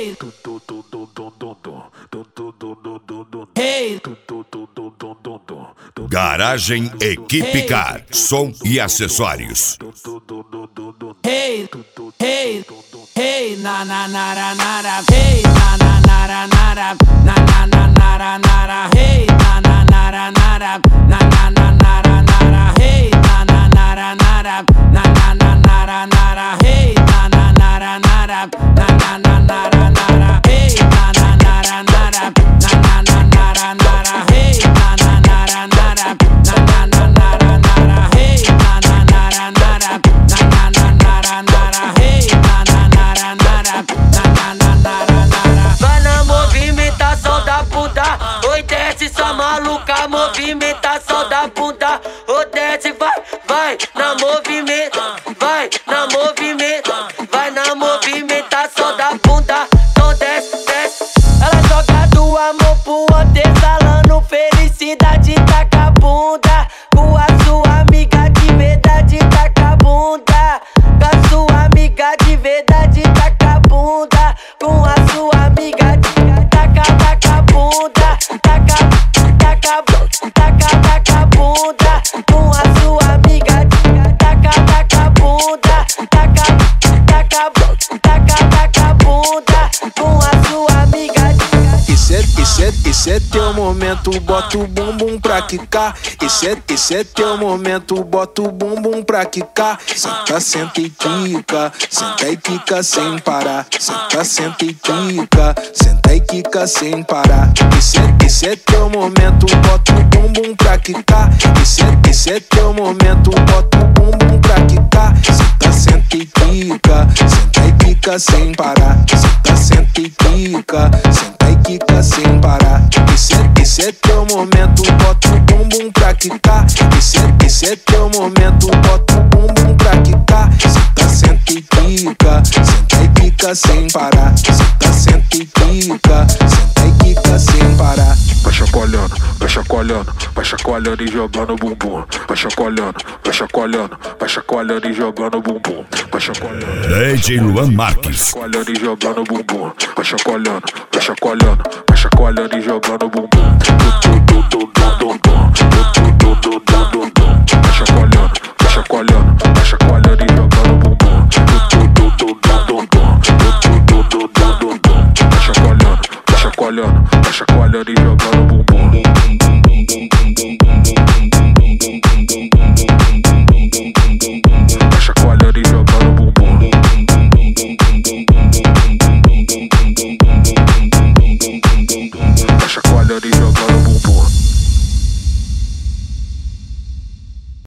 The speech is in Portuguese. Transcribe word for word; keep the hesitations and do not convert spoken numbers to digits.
Hey, hey. Garagem Equipe Car, som e acessórios. Hey, hey, hey, na na na na na, hey, na na na na na, na na na na na, hey, na na na na na, na na na na na, hey, na na na na na, na na na na na, hey, na na na na na, na na na na na, hey, na na na na na, na na na na na, hey, na na na na na, na na na na, hey, na na na na na, na na na na, hey, na na na na na, na na na na. Vai na movimentação da bunda, oi desce sua maluca, movimentação da bunda, oi desce, vai, vai na movimenta, vai na movimenta, vai na movimentação da bunda, então desce, desce. Ela joga do amor pro outro, exalando felicidade, taca a bunda, com a sua amiga de verdade, taca a bunda, com a sua amiga de verdade, taca a bunda, com a sua amiga de taca, taca a bunda, taca, taca, taca, taca a bunda, com a sua amiga de taca, taca a bunda, taca, taca, taca, taca a bunda, com a sua amiga de. Esse é, esse é, esse é teu momento, bota o bumbum pra quicar. Esse é, esse é teu momento, bota o bumbum pra quicar. Senta, senta e quica, senta e quica sem parar. Senta, senta e quica, senta e quica sem parar. Esse é, esse é teu momento, bota o bumbum pra quicar. Esse é, esse é teu momento, bota o bumbum pra quicar. Senta, senta e quica, senta e quica sem parar. Senta, senta e quica, senta e quica sem parar. Esse é, esse é teu momento, bota o bumbum pra quicar. Esse é, esse é teu momento, bota o bumbum pra quicar. Senta, senta e quica, senta e quica sem parar. Senta, senta e quica, senta e quica sem parar. Vai chacoalhando, vai chacoalhando, vai chacoalhando e jogando o bumbum. Vai chacoalhando, vai chacoalhando, vai chacoalhando e jogando o bumbum. Vai chacoalhando. D J Luan Marques. Chacoalhando e jogando o bumbum. Vai chacoalhando, vai chacoalhando, vai chacoalhando e jogando o bumbum. Vai chacoalhando, vai chacoalhando, vai chacoalhando e jogando o bumbum. Vai chacoalhando, vai chacoalhando, vai chacoalhando e jogando o bumbum. Vai chacoalhando e jogando o bumbum. Vai chacoalhando e jogando